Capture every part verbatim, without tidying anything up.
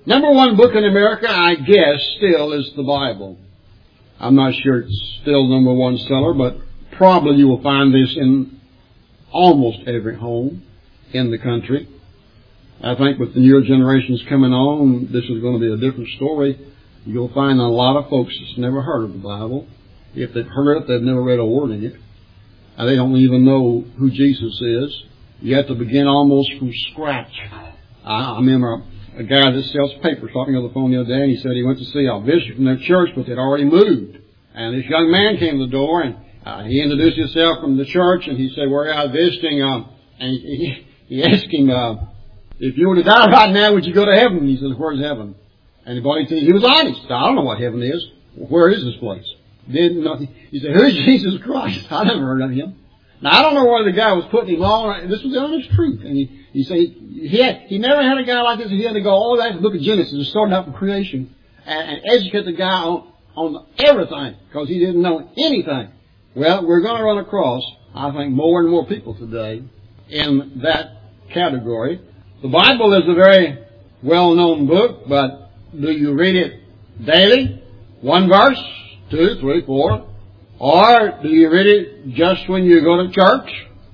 Number one book in America, I guess, still is the Bible. I'm not sure it's still number one seller, but probably you will find this in almost every home in the country. I think with the newer generations coming on, this is going to be a different story. You'll find a lot of folks that's never heard of the Bible. If they've heard it, they've never read a word in it. And they don't even know who Jesus is. You have to begin almost from scratch. I, I remember a guy that sells papers talking on the phone the other day, and he said he went to see a visitor from their church, but they'd already moved. And this young man came to the door, and uh, he introduced himself from the church, and he said, "We're out visiting." Uh, and he, he asked him, uh, "If you were to die right now, would you go to heaven?" And he said, "Where's heaven?" And the boy, he was honest. "I don't know what heaven is. Where is this place?" Didn't know. He said, "Who's Jesus Christ?" I never heard of him. Now, I don't know whether the guy was putting him on. This was the honest truth. And he, he said he had, he never had a guy like this. He had to go all the way back to the book of Genesis and start out from creation and, and educate the guy on, on everything because he didn't know anything. Well, we're going to run across, I think, more and more people today in that category. The Bible is a very well-known book, but do you read it daily? One verse, two, three, four. Or do you read it just when you go to church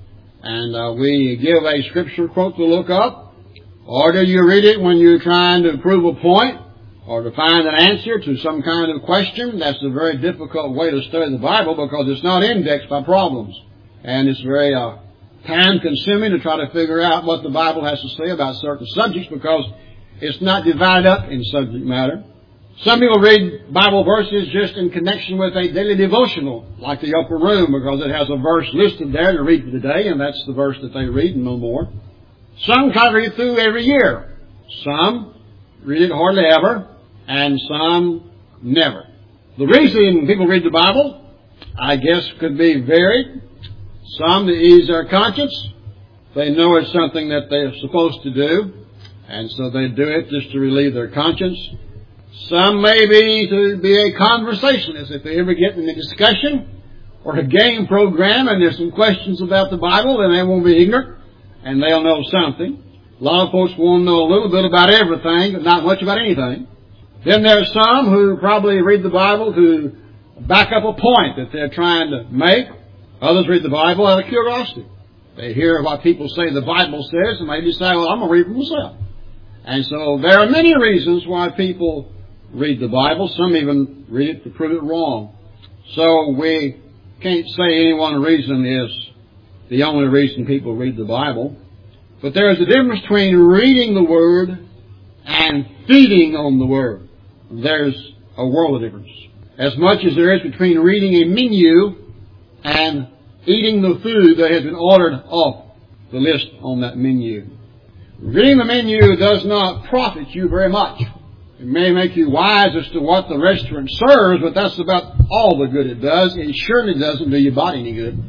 and uh, we give a scripture quote to look up? Or do you read it when you're trying to prove a point or to find an answer to some kind of question? That's a very difficult way to study the Bible because it's not indexed by problems. And it's very uh, time-consuming to try to figure out what the Bible has to say about certain subjects because it's not divided up in subject matter. Some people read Bible verses just in connection with a daily devotional, like the upper room, because it has a verse listed there to read for the day, and that's the verse that they read and no more. Some try to read it through every year. Some read it hardly ever, and some never. The reason people read the Bible, I guess, could be varied. Some to ease their conscience. They know it's something that they're supposed to do, and so they do it just to relieve their conscience. Some may be to be a conversationalist. If they ever get in a discussion or a game program and there's some questions about the Bible, then they won't be ignorant and they'll know something. A lot of folks will know a little bit about everything, but not much about anything. Then there's some who probably read the Bible to back up a point that they're trying to make. Others read the Bible out of curiosity. They hear what people say the Bible says and they decide, well, I'm going to read it for myself. And so there are many reasons why people read the Bible. Some even read it to prove it wrong. So we can't say any one reason is the only reason people read the Bible. But there is a difference between reading the Word and feeding on the Word. There's a world of difference. As much as there is between reading a menu and eating the food that has been ordered off the list on that menu. Reading the menu does not profit you very much. It may make you wise as to what the restaurant serves, but that's about all the good it does. It surely doesn't do your body any good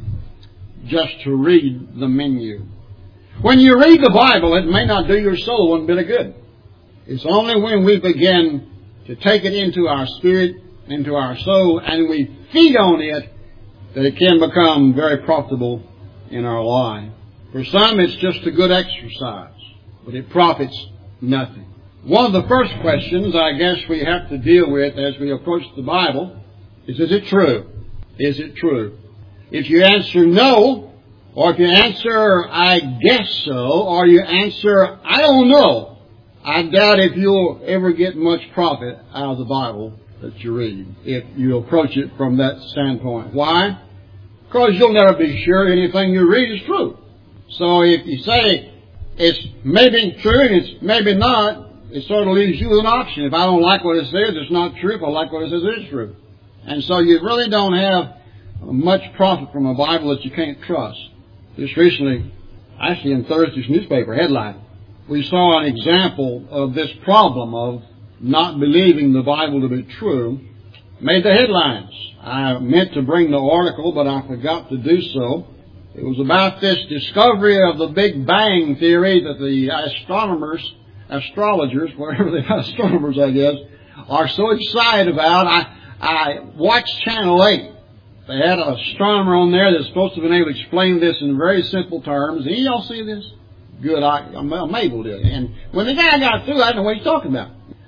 just to read the menu. When you read the Bible, it may not do your soul one bit of good. It's only when we begin to take it into our spirit, into our soul, and we feed on it, that it can become very profitable in our life. For some, it's just a good exercise, but it profits nothing. One of the first questions I guess we have to deal with as we approach the Bible is, is it true? Is it true? If you answer no, or if you answer I guess so, or you answer I don't know, I doubt if you'll ever get much profit out of the Bible that you read, if you approach it from that standpoint. Why? Because you'll never be sure anything you read is true. So if you say it's maybe true and it's maybe not, it sort of leaves you with an option. If I don't like what it says, it's not true. If I like what it says, it is true. And so you really don't have much profit from a Bible that you can't trust. Just recently, actually in Thursday's newspaper headline, we saw an example of this problem of not believing the Bible to be true. Made the headlines. I meant to bring the article, but I forgot to do so. It was about this discovery of the Big Bang theory that the astronomers astrologers, whatever they are, astronomers, I guess, are so excited about. I, I watched Channel eight. They had an astronomer on there that's supposed to have been able to explain this in very simple terms. Any of y'all see this? Good, I, I'm, I'm able to. And when the guy got through, I didn't know what he's talking about.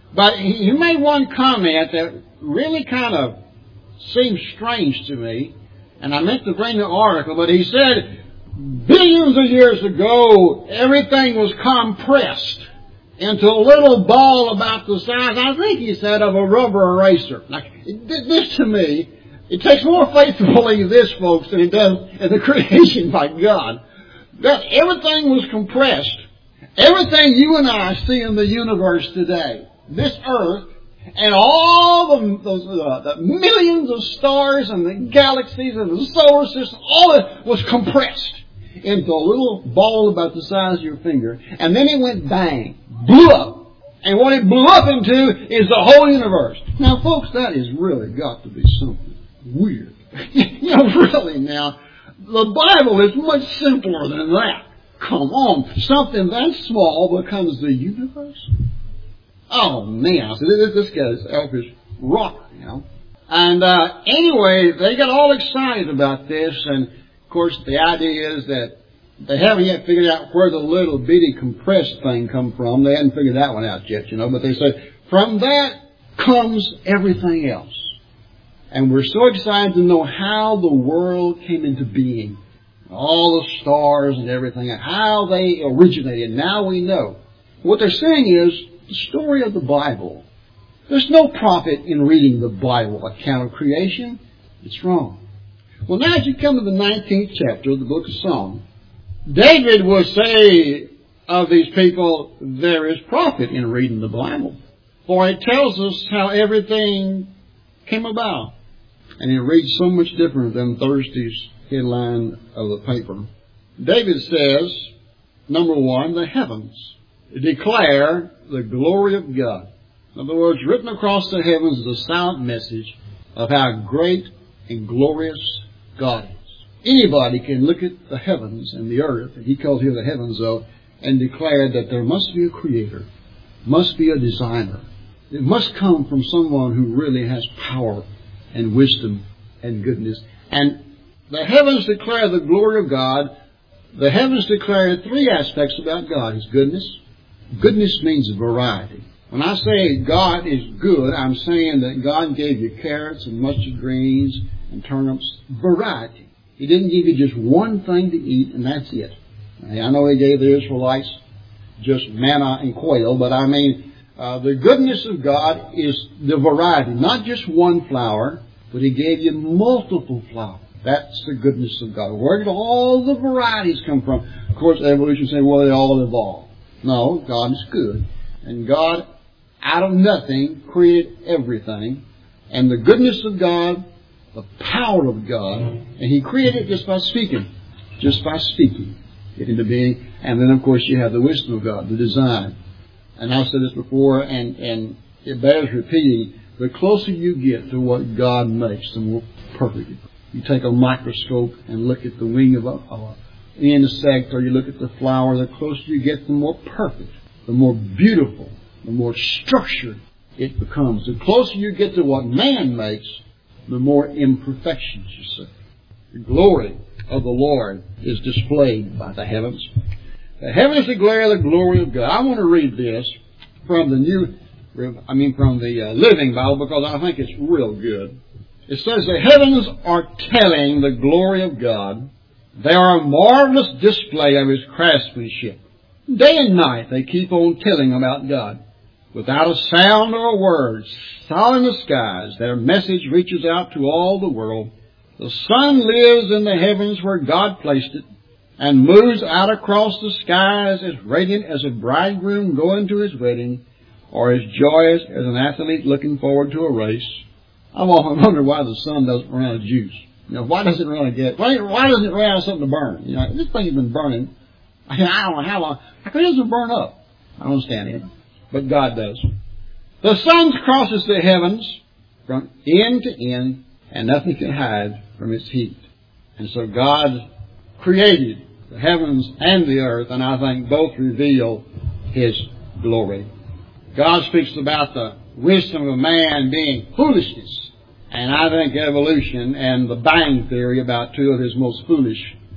But he, he made one comment that really kind of seemed strange to me. And I meant to bring the article, but he said, billions of years ago, everything was compressed into a little ball about the size, I think he said, of a rubber eraser. Now, this to me, it takes more faith to believe this, folks, than it does in the creation by God. That everything was compressed. Everything you and I see in the universe today, this earth, and all the, those, uh, the millions of stars and the galaxies and the solar system, all of it was compressed into a little ball about the size of your finger. And then it went bang, blew up. And what it blew up into is the whole universe. Now, folks, that has really got to be something weird. You know, really now, the Bible is much simpler than that. Come on, something that small becomes the universe? Oh, man, so this, this guy's elfish rock, you know. And uh, anyway, they got all excited about this, and of course the idea is that they haven't yet figured out where the little bitty compressed thing come from. They hadn't figured that one out yet, you know, but they said, from that comes everything else. And we're so excited to know how the world came into being. All the stars and everything, and how they originated. Now we know. What they're saying is, the story of the Bible, there's no profit in reading the Bible account of creation. It's wrong. Well, now as you come to the nineteenth chapter of the book of Psalms, David will say of these people, there is profit in reading the Bible. For it tells us how everything came about. And it reads so much different than Thursday's headline of the paper. David says, number one, the heavens declare the glory of God. In other words, written across the heavens is a silent message of how great and glorious God is. Anybody can look at the heavens and the earth, and he calls here the heavens though, and declare that there must be a creator, must be a designer. It must come from someone who really has power and wisdom and goodness. And the heavens declare the glory of God. The heavens declare three aspects about God. His goodness. Goodness means variety. When I say God is good, I'm saying that God gave you carrots and mustard greens and turnips. Variety. He didn't give you just one thing to eat and that's it. I know He gave the Israelites just manna and quail, but I mean, uh, the goodness of God is the variety. Not just one flower, but He gave you multiple flowers. That's the goodness of God. Where did all the varieties come from? Of course, evolution say, well, they all evolved. No, God is good. And God, out of nothing, created everything. And the goodness of God, the power of God, and He created it just by speaking. Just by speaking it into being. And then, of course, you have the wisdom of God, the design. And I've said this before, and, and it bears repeating. The closer you get to what God makes, the more perfect it is. You take a microscope and look at the wing of an insect, or you look at the flower, the closer you get, the more perfect, the more beautiful, the more structured it becomes. The closer you get to what man makes, the more imperfections you see. The glory of the Lord is displayed by the heavens. The heavens declare the glory of God. I want to read this from the new, I mean from the uh, Living Bible, because I think it's real good. It says, the heavens are telling the glory of God. They are a marvelous display of His craftsmanship. Day and night they keep on telling about God. Without a sound or a word, solid in the skies, their message reaches out to all the world. The sun lives in the heavens where God placed it, and moves out across the skies as radiant as a bridegroom going to his wedding, or as joyous as an athlete looking forward to a race. I've often wondered why the sun doesn't run out of juice. You know, why doesn't it run out of gas? Why, why doesn't it run out of something to burn? You know, this thing has been burning. I don't know how long. How come it doesn't burn up? I don't understand it. But God does. The sun crosses the heavens from end to end, and nothing can hide from its heat. And so God created the heavens and the earth, and I think both reveal His glory. God speaks about the wisdom of man being foolishness. And I think evolution and the Bang Theory about two of his most foolish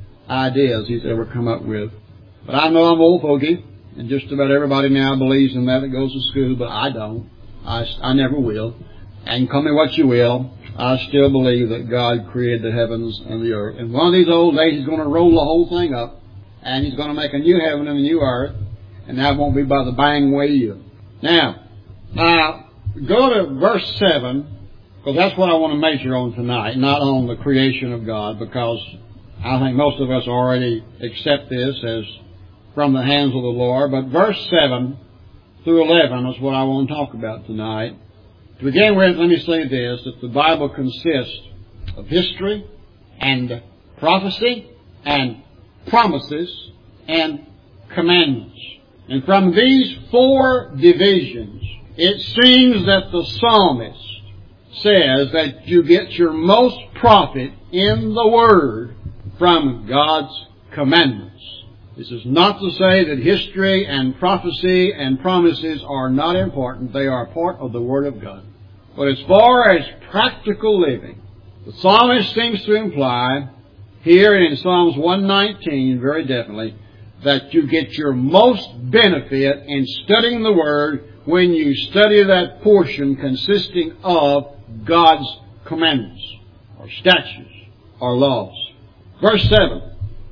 ideas he's ever come up with. But I know I'm old fogey, and just about everybody now believes in that that goes to school, but I don't. I, I never will. And call me what you will, I still believe that God created the heavens and the earth. And one of these old days He's going to roll the whole thing up, and He's going to make a new heaven and a new earth, and that won't be by the bang way you. Now, uh, go to verse seven, because that's what I want to measure on tonight, not on the creation of God, because I think most of us already accept this as from the hands of the Lord. But verse seven through eleven is what I want to talk about tonight. To begin with, let me say this, that the Bible consists of history and prophecy and promises and commandments. And from these four divisions, it seems that the psalmist says that you get your most profit in the Word from God's commandments. This is not to say that history and prophecy and promises are not important. They are part of the Word of God. But as far as practical living, the psalmist seems to imply here in Psalms one nineteen very definitely that you get your most benefit in studying the Word when you study that portion consisting of God's commandments or statutes or laws. Verse seven.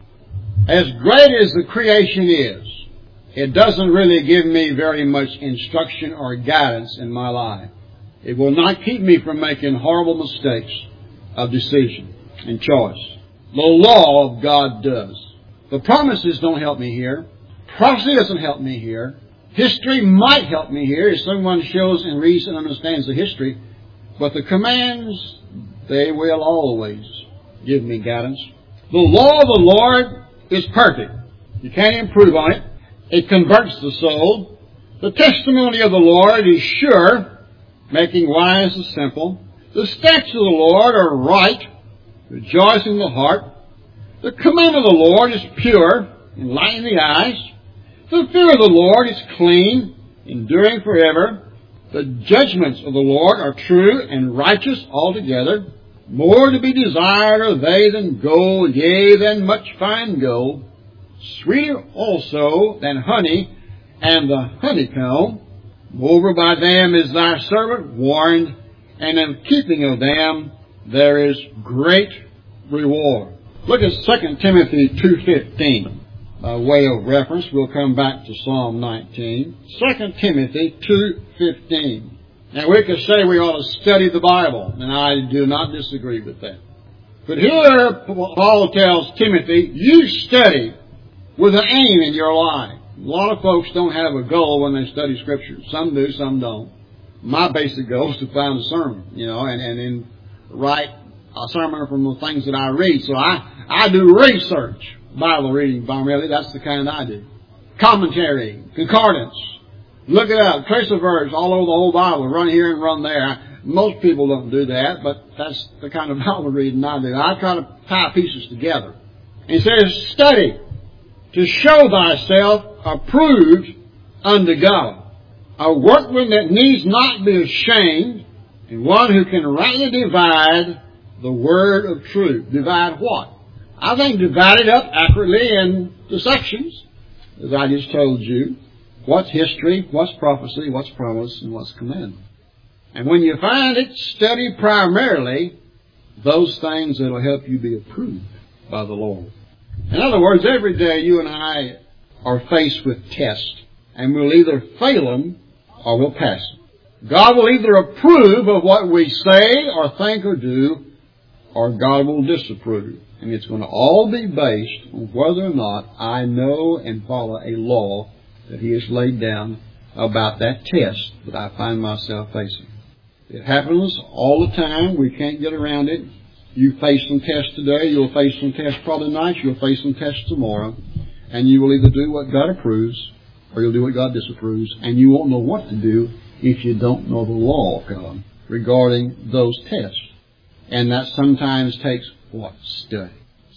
As great as the creation is, it doesn't really give me very much instruction or guidance in my life. It will not keep me from making horrible mistakes of decision and choice. The law of God does. The promises don't help me here. Prophecy doesn't help me here. History might help me here if someone shows and reads and understands the history. But the commands, they will always give me guidance. The law of the Lord is perfect. You can't improve on it. It converts the soul. The testimony of the Lord is sure, making wise the simple. The statutes of the Lord are right, rejoicing the heart. The commandment of the Lord is pure, enlightening the eyes. The fear of the Lord is clean, enduring forever. The judgments of the Lord are true and righteous altogether. More to be desired are they than gold, yea, than much fine gold. Sweeter also than honey and the honeycomb. Moreover, by them is thy servant warned, and in keeping of them there is great reward. Look at Second Timothy two fifteen. By way of reference, we'll come back to Psalm nineteen. Second Timothy two fifteen. Now, we could say we ought to study the Bible, and I do not disagree with that. But here, Paul tells Timothy, you study with an aim in your life. A lot of folks don't have a goal when they study Scripture. Some do, some don't. My basic goal is to find a sermon, you know, and, and then write a sermon from the things that I read. So I, I do research, Bible reading primarily. That's the kind I do. Commentary, concordance. Look it up. Trace a verse all over the whole Bible. Run here and run there. Most people don't do that, but that's the kind of Bible reading I do. I try to tie pieces together. And it says, study to show thyself approved unto God. A workman that needs not be ashamed, and one who can rightly divide the word of truth. Divide what? I think divide it up accurately into sections, as I just told you. What's history, what's prophecy, what's promise, and what's commandment. And when you find it, study primarily those things that will help you be approved by the Lord. In other words, every day you and I are faced with tests, and we'll either fail them or we'll pass them. God will either approve of what we say or think or do, or God will disapprove. And it's going to all be based on whether or not I know and follow a law that He has laid down about that test that I find myself facing. It happens all the time. We can't get around it. You face some tests today. You'll face some tests probably tonight. You'll face some tests tomorrow. And you will either do what God approves or you'll do what God disapproves. And you won't know what to do if you don't know the law of God regarding those tests. And that sometimes takes what? Study.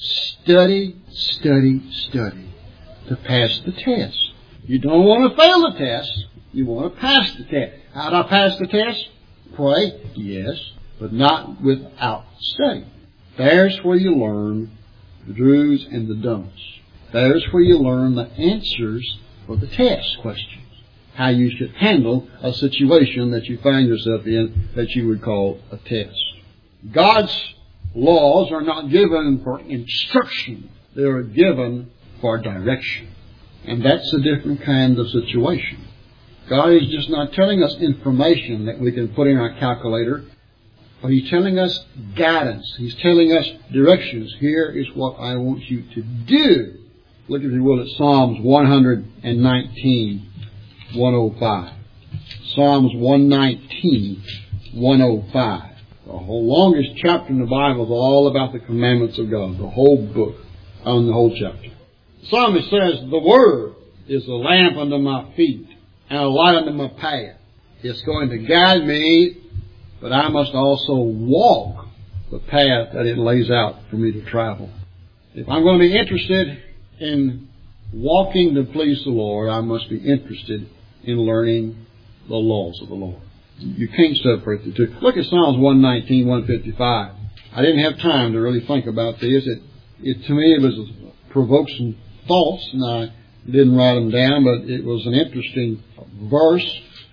Study, study, study to pass the test. You don't want to fail the test. You want to pass the test. How do I pass the test? Pray, yes, but not without study. There's where you learn the do's and the don'ts. There's where you learn the answers for the test questions. how you should handle a situation that you find yourself in that you would call a test. God's laws are not given for instruction. They are given for direction. And that's a different kind of situation. God is just not telling us information that we can put in our calculator, but He's telling us guidance. He's telling us directions. Here is what I want you to do. Look, if you will, at Psalms one nineteen, one oh five. Psalms one nineteen, one oh five. The whole longest chapter in the Bible is all about the commandments of God. The whole book on the whole chapter. The psalmist says, the Word is a lamp unto my feet and a light unto my path. It's going to guide me, but I must also walk the path that it lays out for me to travel. If I'm going to be interested in walking to please the Lord, I must be interested in learning the laws of the Lord. You can't separate the two. Look at Psalms one nineteen, one fifty-five. I didn't have time to really think about this. It, it to me, it was provoked some thoughts, and I didn't write them down, but it was an interesting verse.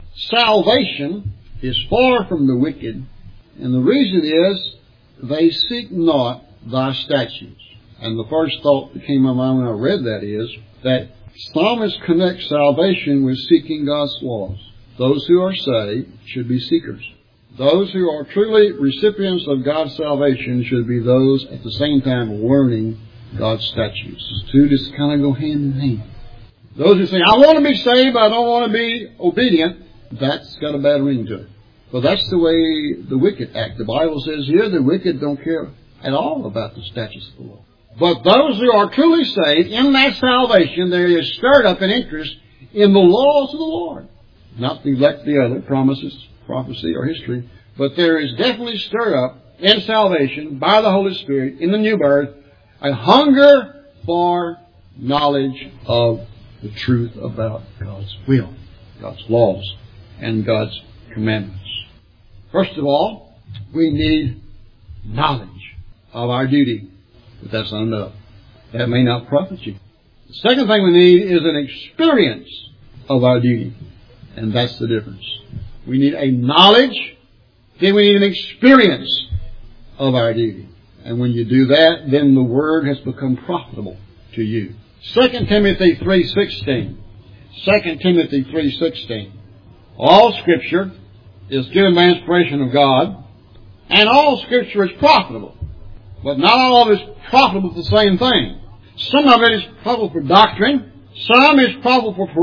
Salvation is far from the wicked, and the reason is they seek not thy statutes. And the first thought that came to my mind when I read that is that psalmists connect salvation with seeking God's laws. Those who are saved should be seekers. Those who are truly recipients of God's salvation should be those at the same time learning God's statutes. The two just kind of go hand in hand. Those who say, I want to be saved, but I don't want to be obedient, that's got a bad ring to it. Well, that's the way the wicked act. The Bible says here the wicked don't care at all about the statutes of the Lord. But those who are truly saved, in that salvation, there is stirred up an interest in the laws of the Lord. Not neglect the other promises, prophecy, or history, but there is definitely stirred up in salvation by the Holy Spirit in the new birth a hunger for knowledge of the truth about God's will, God's laws, and God's commandments. First of all, we need knowledge of our duty. But that's not enough. That may not profit you. The second thing we need is an experience of our duty. And that's the difference. We need a knowledge, then we need an experience of our duty. And when you do that, then the Word has become profitable to you. Second Timothy three sixteen. Second Timothy three sixteen. All Scripture is given by inspiration of God, and all Scripture is profitable. But not all of it is profitable for the same thing. Some of it is profitable for doctrine. Some is profitable for,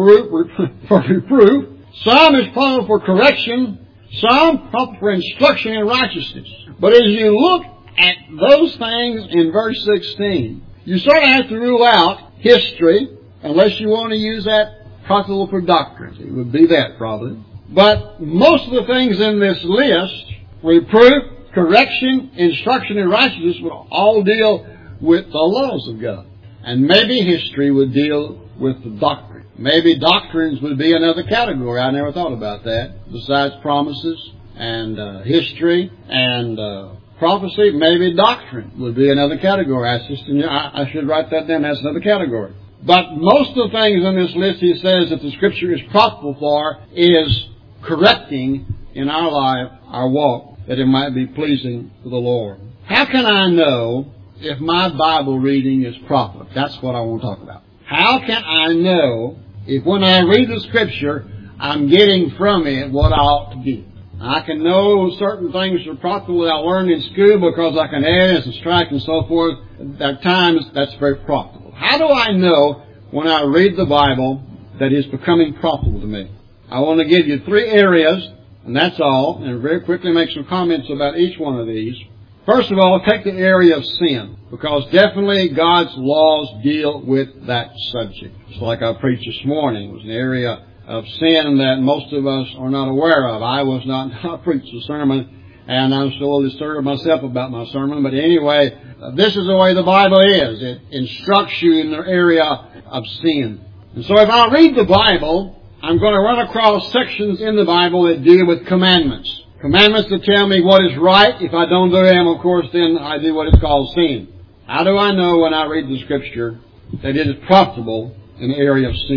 for reproof. Some is profitable for correction. Some profitable for instruction in righteousness. But as you look at those things in verse sixteen, you sort of have to rule out history, unless you want to use that profitable for doctrine. It would be that probably. But most of the things in this list, reproof, correction, instruction in righteousness, will all deal with the laws of God. And maybe history would deal with the doctrine. Maybe doctrines would be another category. I never thought about that. Besides promises and uh, history and uh, prophecy, maybe doctrine would be another category. I, just, I, I should write that down. That's another category. But most of the things on this list he says that the Scripture is profitable for is correcting in our life, our walk, that it might be pleasing to the Lord. How can I know if my Bible reading is profitable? That's what I want to talk about. How can I know if when I read the Scripture, I'm getting from it what I ought to get? I can know certain things are profitable that I learned in school because I can add and subtract and so forth. At times, that's very profitable. How do I know when I read the Bible that it's becoming profitable to me? I want to give you three areas, and that's all, and very quickly make some comments about each one of these. First of all, take the area of sin, because definitely God's laws deal with that subject. It's like I preached this morning. It was an area of sin that most of us are not aware of. I was not, I preached a sermon, and I'm still disturbed myself about my sermon. But anyway, this is the way the Bible is. It instructs you in the area of sin. And so if I read the Bible, I'm going to run across sections in the Bible that deal with commandments. Commandments that tell me what is right. If I don't do them, of course, then I do what is called sin. How do I know when I read the Scripture that it is profitable in the area of sin?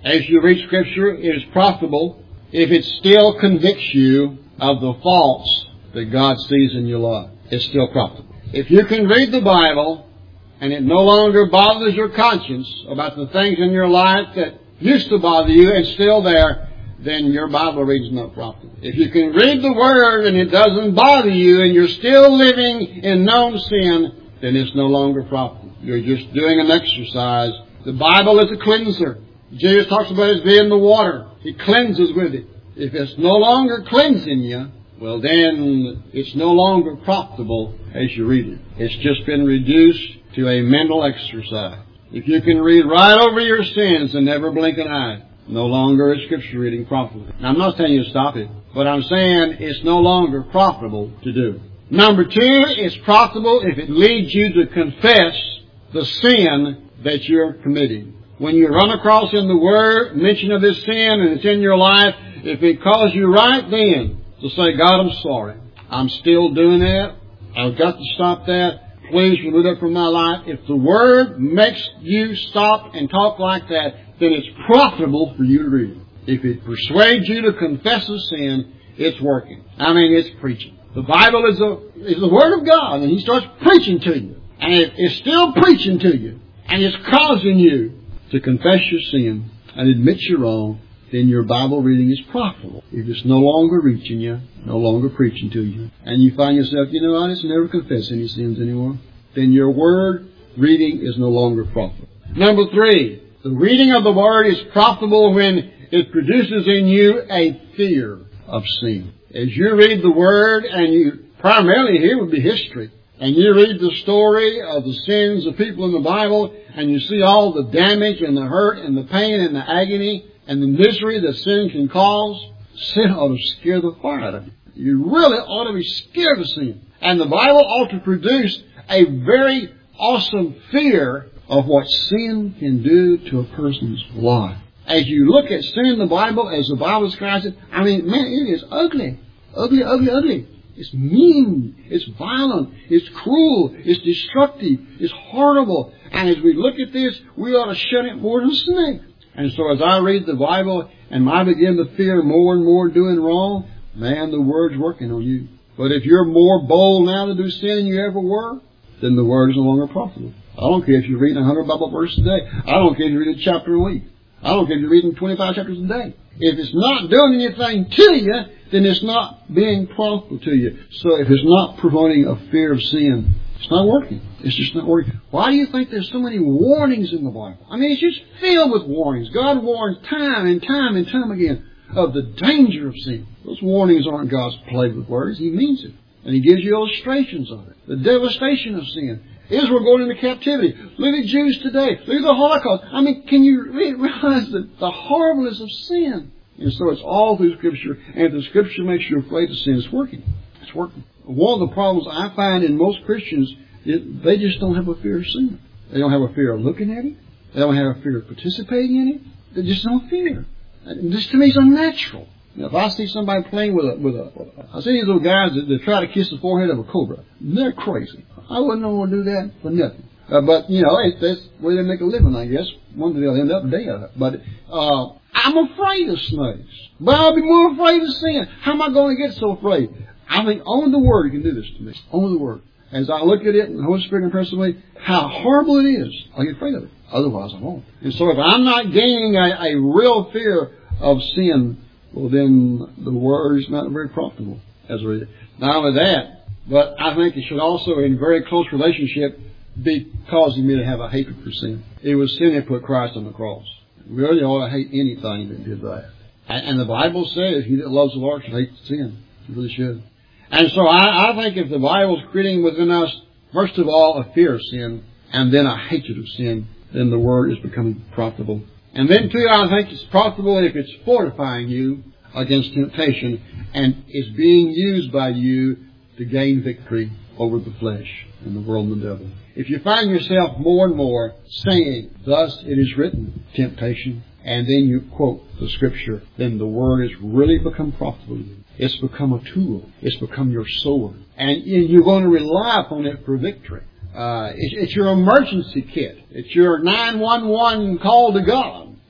As you read Scripture, it is profitable if it still convicts you of the faults that God sees in your life. It's still profitable. If you can read the Bible and it no longer bothers your conscience about the things in your life that used to bother you and still there, then your Bible reading is not profitable. If you can read the Word and it doesn't bother you and you're still living in known sin, then it's no longer profitable. You're just doing an exercise. The Bible is a cleanser. Jesus talks about it being the water. He cleanses with it. If it's no longer cleansing you, well then it's no longer profitable as you read it. It's just been reduced to a mental exercise. If you can read right over your sins and never blink an eye, no longer is Scripture reading profitable. Now, I'm not telling you to stop it, but I'm saying it's no longer profitable to do. Number two, it's profitable if it leads you to confess the sin that you're committing. When you run across in the Word mention of this sin and it's in your life, if it calls you right then to say, God, I'm sorry. I'm still doing that. I've got to stop that. Please remove it from my life. If the Word makes you stop and talk like that, then it's profitable for you to read it. If it persuades you to confess a sin, it's working. I mean, it's preaching. The Bible is, a, is the Word of God, and He starts preaching to you. And if it's still preaching to you, and it's causing you to confess your sin and admit you're wrong, then your Bible reading is profitable. If it's no longer reaching you, no longer preaching to you, and you find yourself, you know, I just never confess any sins anymore, then your Word reading is no longer profitable. Number three, the reading of the Word is profitable when it produces in you a fear of sin. As you read the Word, and you primarily here would be history, and you read the story of the sins of people in the Bible, and you see all the damage and the hurt and the pain and the agony and the misery that sin can cause, sin ought to scare the fire out of you. You really ought to be scared of sin. And the Bible ought to produce a very awesome fear of what sin can do to a person's life. As you look at sin in the Bible, as the Bible describes it, I mean, man, it is ugly. Ugly, ugly, ugly. It's mean. It's violent. It's cruel. It's destructive. It's horrible. And as we look at this, we ought to shun it more than a snake. And so as I read the Bible and I begin to fear more and more doing wrong, man, the Word's working on you. But if you're more bold now to do sin than you ever were, then the Word is no longer profitable. I don't care if you're reading one hundred Bible verses a day. I don't care if you're reading a chapter a week. I don't care if you're reading twenty-five chapters a day. If it's not doing anything to you, then it's not being profitable to you. So if it's not promoting a fear of sin, it's not working. It's just not working. Why do you think there's so many warnings in the Bible? I mean, it's just filled with warnings. God warns time and time and time again of the danger of sin. Those warnings aren't God's play with words. He means it. And He gives you illustrations of it. The devastation of sin. Israel going into captivity. Look at Jews today. Look at the Holocaust. I mean, can you realize the, the horribleness of sin? And so it's all through Scripture. And if the Scripture makes you afraid of sin, it's working. It's working. One of the problems I find in most Christians is they just don't have a fear of sin. They don't have a fear of looking at it. They don't have a fear of participating in it. They just don't fear. This to me is unnatural. Now, if I see somebody playing with a, with a, I see these little guys that, that try to kiss the forehead of a cobra. They're crazy. I wouldn't want to do that for nothing. Uh, but, you know, it, that's where they make a living, I guess. One day they'll end up dead. But, uh, I'm afraid of snakes. But I'll be more afraid of sin. How am I going to get so afraid? I think only the Word can do this to me. Only the Word. As I look at it and the Holy Spirit impresses me how horrible it is, I get afraid of it. Otherwise, I won't. And so if I'm not gaining a, a real fear of sin, well, then the Word is not very profitable as I read it. Not only that, but I think it should also, in very close relationship, be causing me to have a hatred for sin. It was sin that put Christ on the cross. We really ought to hate anything that did that. And, and the Bible says, he that loves the Lord should hate sin. He really should. And so I, I think if the Bible is creating within us, first of all, a fear of sin, and then a hatred of sin, then the Word is becoming profitable. And then, too, I think it's profitable if it's fortifying you against temptation and is being used by you to gain victory over the flesh and the world and the devil. If you find yourself more and more saying, thus it is written, temptation, and then you quote the Scripture, then the Word has really become profitable to you. It's become a tool. It's become your sword. And you're going to rely upon it for victory. Uh, it's, it's your emergency kit. It's your nine one one call to God.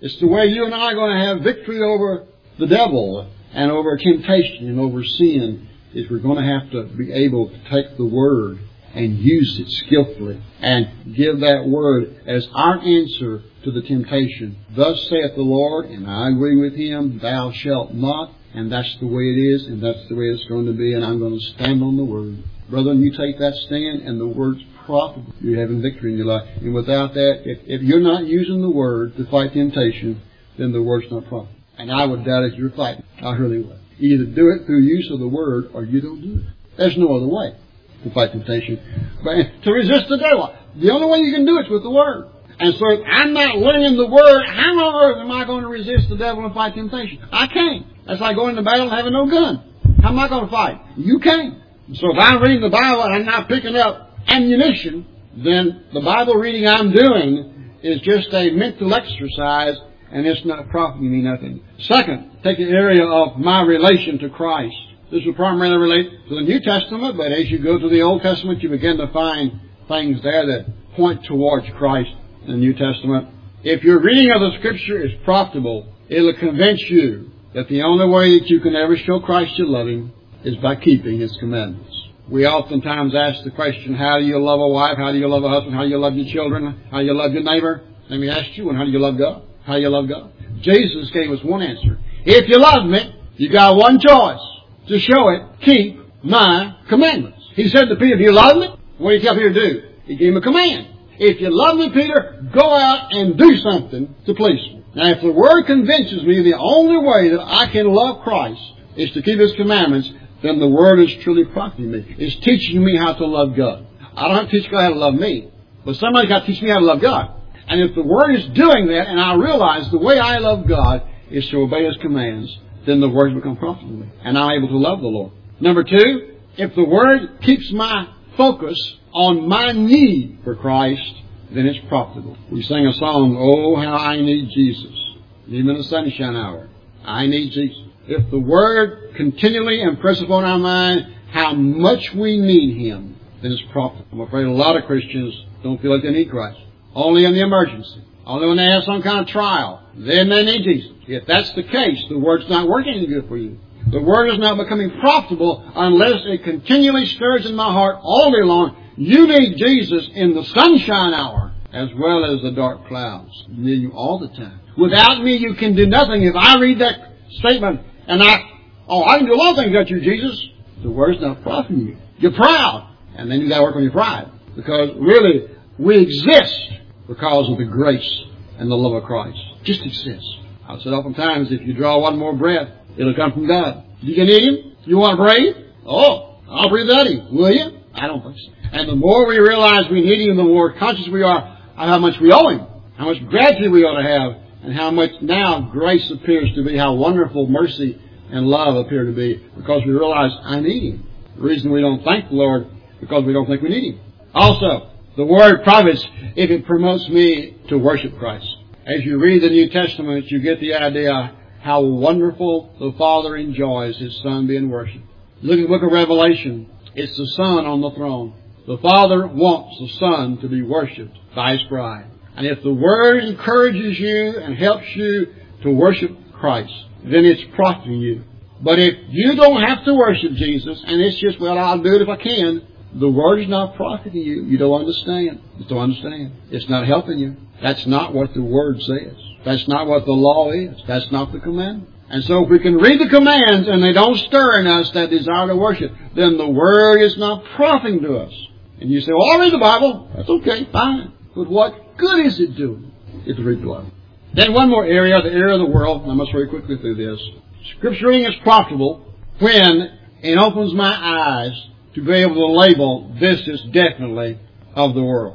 It's the way you and I are going to have victory over the devil and over temptation and over sin, is we're going to have to be able to take the Word and use it skillfully and give that Word as our answer to the temptation. Thus saith the Lord, and I agree with Him, thou shalt not, and that's the way it is, and that's the way it's going to be, and I'm going to stand on the Word. Brethren, you take that stand, and the Word's profitable. You're having victory in your life. And without that, if, if you're not using the Word to fight temptation, then the Word's not profitable. And I would doubt if you're fighting. I really would. Either do it through use of the Word, or you don't do it. There's no other way to fight temptation. But to resist the devil, the only way you can do it is with the Word. And so if I'm not learning the Word, how on earth am I going to resist the devil and fight temptation? I can't. That's like going to battle and having no gun. How am I going to fight? You can't. So if I'm reading the Bible and I'm not picking up ammunition, then the Bible reading I'm doing is just a mental exercise, and it's not profiting me nothing. Second, take the area of my relation to Christ. This will primarily relate to the New Testament, but as you go to the Old Testament, you begin to find things there that point towards Christ in the New Testament. If your reading of the Scripture is profitable, it'll convince you that the only way that you can ever show Christ you love Him is by keeping His commandments. We oftentimes ask the question, how do you love a wife? How do you love a husband? How do you love your children? How do you love your neighbor? Let me ask you, and how do you love God? How do you love God? Jesus gave us one answer. If you love me, you got one choice. To show it, keep my commandments. He said to Peter, if you love me, what did he tell Peter to do? He gave him a command. If you love me, Peter, go out and do something to please me. Now, if the Word convinces me the only way that I can love Christ is to keep His commandments, then the Word is truly profiting me. It's teaching me how to love God. I don't have to teach God how to love me, but somebody's got to teach me how to love God. And if the Word is doing that, and I realize the way I love God is to obey His commands, then the Word becomes profitable to me, and I'm able to love the Lord. Number two, if the Word keeps my focus on my need for Christ, then it's profitable. We sing a song, oh, how I need Jesus. Even in the sunshine hour, I need Jesus. If the Word continually impresses upon our mind how much we need Him, then it's profitable. I'm afraid a lot of Christians don't feel like they need Christ. Only in the emergency. Only when they have some kind of trial. Then they need Jesus. If that's the case, the Word's not working any good for you. The Word is not becoming profitable unless it continually stirs in my heart all day long. You need Jesus in the sunshine hour as well as the dark clouds. You need Him all the time. Without me, you can do nothing. If I read that statement and I, oh, I can do a lot of things without you, Jesus, the Word's not profiting you. You're proud. And then you got to work on your pride. Because really, we exist because of the grace and the love of Christ. Just exist. I've said oftentimes, if you draw one more breath, it'll come from God. You can need Him? You want to breathe? Oh, I'll breathe that in. Will you? I don't think so. And the more we realize we need Him, the more conscious we are of how much we owe Him, how much gratitude we ought to have, and how much now grace appears to be, how wonderful mercy and love appear to be, because we realize I need Him. The reason we don't thank the Lord is because we don't think we need Him. Also, the Word profits if it promotes me to worship Christ. As you read the New Testament, you get the idea how wonderful the Father enjoys His Son being worshipped. Look at the book of Revelation. It's the Son on the throne. The Father wants the Son to be worshipped by His bride. And if the Word encourages you and helps you to worship Christ, then it's profiting you. But if you don't have to worship Jesus, and it's just, well, I'll do it if I can, the Word is not profiting you. You don't understand. You don't understand. It's not helping you. That's not what the Word says. That's not what the law is. That's not the commandment. And so if we can read the commands and they don't stir in us that desire to worship, then the Word is not profiting to us. And you say, well, I'll read the Bible. That's okay, fine. But what good is it doing if you read the Bible? Then one more area, the area of the world, and I must very quickly through this. Scripture reading is profitable when it opens my eyes to be able to label this is definitely of the world.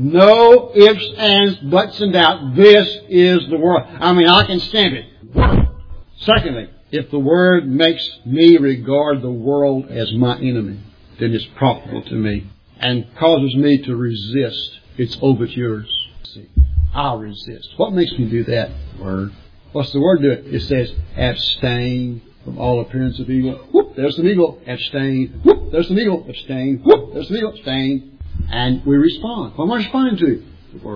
No ifs, ands, buts, and doubt. This is the world. I mean, I can stamp it. Secondly, if the Word makes me regard the world as my enemy, then it's profitable to me and causes me to resist its overtures. See, I'll resist. What makes me do that? Word. What's the Word do? It says, abstain from all appearance of evil. Whoop, there's some evil. Abstain. Whoop, there's some evil. Abstain. Whoop, there's some evil. Abstain. And we respond. What am I responding to? The Word.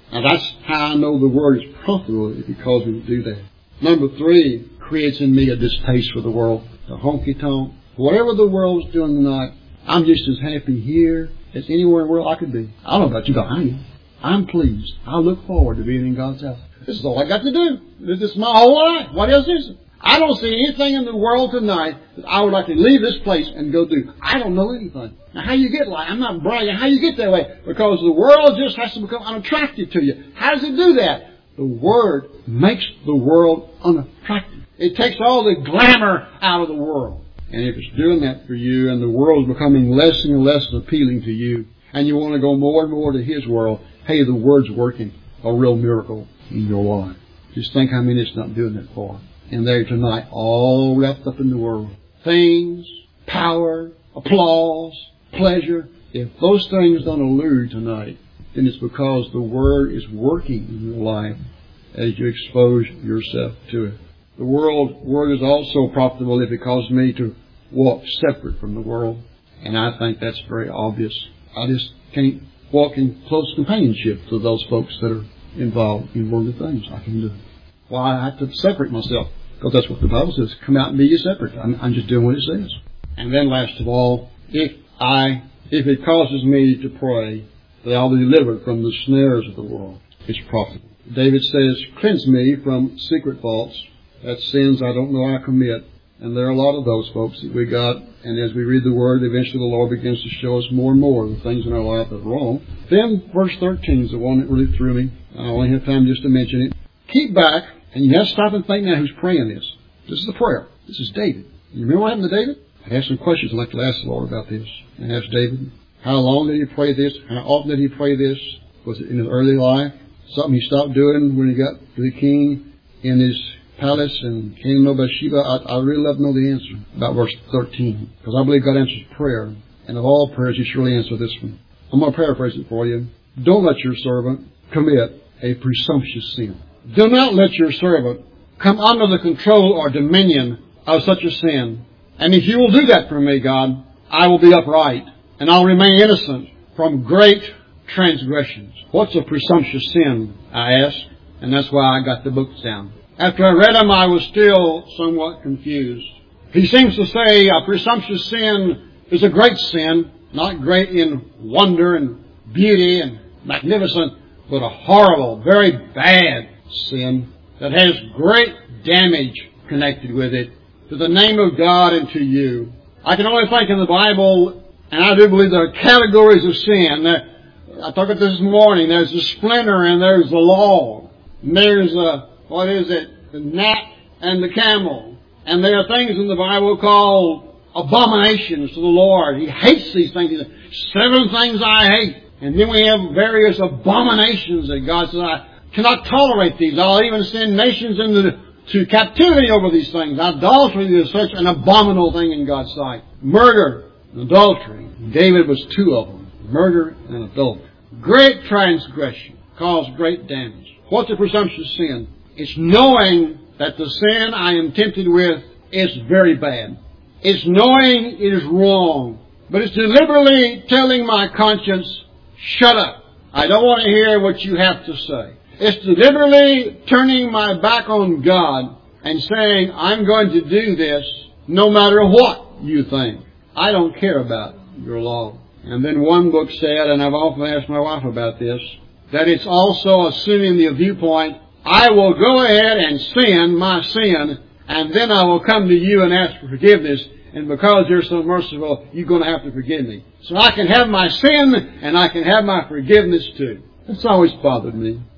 And that's how I know the Word is profitable, because we do that. Number three, creates in me a distaste for the world. The honky-tonk. Whatever the world's doing tonight, I'm just as happy here as anywhere in the world I could be. I don't know about you, but I am. I'm pleased. I look forward to being in God's house. This is all I got to do. This is my whole life. What else is it? I don't see anything in the world tonight that I would like to leave this place and go do. I don't know anything. Now, how you get like, I'm not bragging, how you get that way? Because the world just has to become unattractive to you. How does it do that? The Word makes the world unattractive. It takes all the glamour out of the world. And if it's doing that for you, and the world is becoming less and less appealing to you, and you want to go more and more to His world, hey, the Word's working a real miracle in your life. Just think how many it's not doing that for. And there tonight, all wrapped up in the world. Things, power, applause, pleasure. If those things don't allure tonight, then it's because the Word is working in your life as you expose yourself to it. The world Word is also profitable if it causes me to walk separate from the world. And I think that's very obvious. I just can't walk in close companionship to those folks that are involved in worldly things. I can do it. Well, I have to separate myself, because that's what the Bible says. Come out and be ye separate. I'm, I'm just doing what it says. And then last of all, if I, if it causes me to pray that I'll be delivered from the snares of the world, it's profitable. David says, cleanse me from secret faults. That's sins I don't know I commit. And there are a lot of those folks that we got. And as we read the Word, eventually the Lord begins to show us more and more of the things in our life that are wrong. Then verse thirteen is the one that really threw me. I only have time just to mention it. Keep back, and you have to stop and think now who's praying this. This is the prayer. This is David. You remember what happened to David? I have some questions I'd like to ask the Lord about this. I asked David, how long did he pray this? How often did he pray this? Was it in his early life? Something he stopped doing when he got to the king in his palace and came to know Bathsheba? I, I really love to know the answer about verse thirteen, because I believe God answers prayer. And of all prayers, He surely answered this one. I'm going to paraphrase it for you. Don't let your servant commit a presumptuous sin. Do not let your servant come under the control or dominion of such a sin. And if you will do that for me, God, I will be upright, and I'll remain innocent from great transgressions. What's a presumptuous sin, I asked, and that's why I got the books down. After I read them, I was still somewhat confused. He seems to say a presumptuous sin is a great sin, not great in wonder and beauty and magnificent, but a horrible, very bad sin that has great damage connected with it to the name of God and to you. I can only think in the Bible, and I do believe there are categories of sin. I talked about this this morning. There's the splinter and there's the log. And there's the, what is it, the gnat and the camel. And there are things in the Bible called abominations to the Lord. He hates these things. He says, seven things I hate. And then we have various abominations that God says, I cannot tolerate these. I'll even send nations into to captivity over these things. Idolatry is such an abominable thing in God's sight. Murder and adultery. David was two of them. Murder and adultery. Great transgression caused great damage. What's a presumptuous sin? It's knowing that the sin I am tempted with is very bad. It's knowing it is wrong. But it's deliberately telling my conscience, shut up. I don't want to hear what you have to say. It's deliberately turning my back on God and saying, I'm going to do this no matter what you think. I don't care about your law. And then one book said, and I've often asked my wife about this, that it's also assuming the viewpoint, I will go ahead and sin my sin, and then I will come to you and ask for forgiveness. And because you're so merciful, you're going to have to forgive me. So I can have my sin, and I can have my forgiveness too. That's always bothered me.